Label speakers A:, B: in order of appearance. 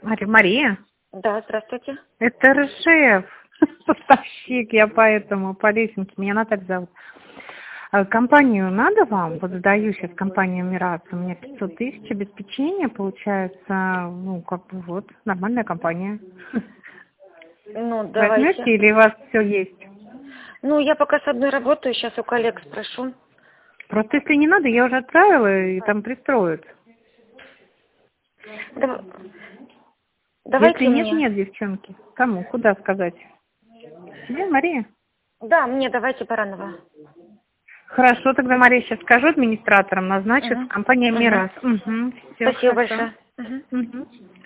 A: Мария?
B: Да, здравствуйте.
A: Это Ржев, поставщик, я поэтому по лесенке, меня Наталья зовут. Компанию надо вам? Вот сдаю сейчас компанию Мирас, у меня 500 тысяч обеспечения, получается, ну, как бы вот, нормальная компания.
B: Ну, давайте.
A: Возьмете или у вас все есть?
B: Ну, я пока с одной работаю, сейчас у коллег спрошу.
A: Просто если не надо, я уже отправила, и там пристроят.
B: Давайте
A: Если нет,
B: мне.
A: нет, девчонки. Кому? Куда сказать? Тебе, Мария?
B: Да, мне давайте Баранова.
A: Хорошо, тогда Мария сейчас скажу администраторам, назначит
B: Угу.
A: компания Мирас. Угу, все
B: Спасибо
A: хорошо.
B: большое. Угу.
A: Угу.